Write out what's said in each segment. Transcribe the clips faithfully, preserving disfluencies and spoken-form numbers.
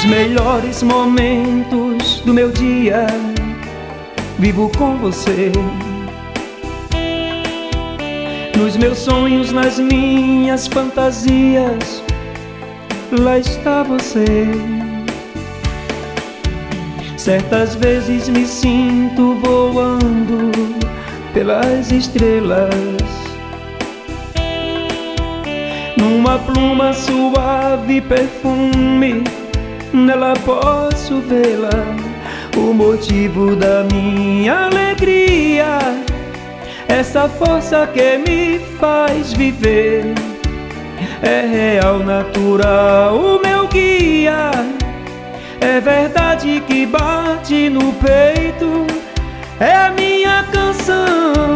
Os melhores momentos do meu dia vivo com você. Nos meus sonhos, nas minhas fantasias, lá está você. Certas vezes me sinto voando pelas estrelas, numa pluma suave perfume, nela posso vê-la. O motivo da minha alegria, essa força que me faz viver, é real, natural, o meu guia. É verdade que bate no peito, é a minha canção.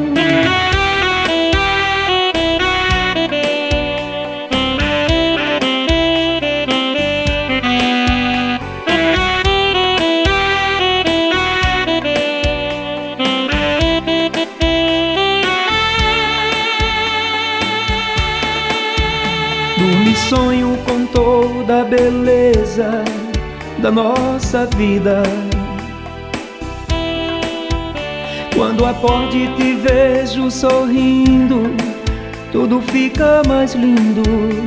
Durmo e sonho com toda a beleza da nossa vida. Quando acordo e te vejo sorrindo, tudo fica mais lindo.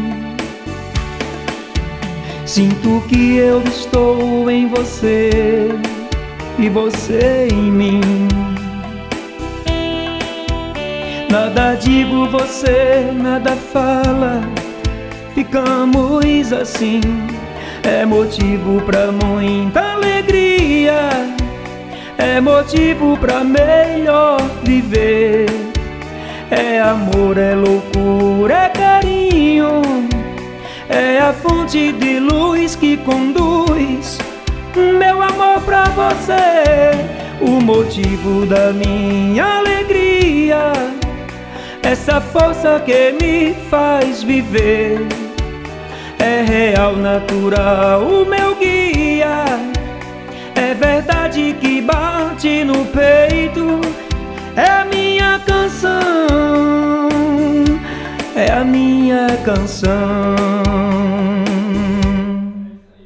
Sinto que eu estou em você e você em mim. Nada digo, você nada fala, ficamos assim. É motivo pra muita alegria, é motivo pra melhor viver. É amor, é loucura, é carinho, é a fonte de luz que conduz meu amor pra você. O motivo da minha alegria, essa força que me faz viver, é real, natural, o meu guia. É verdade que bate no peito, é a minha canção, é a minha canção.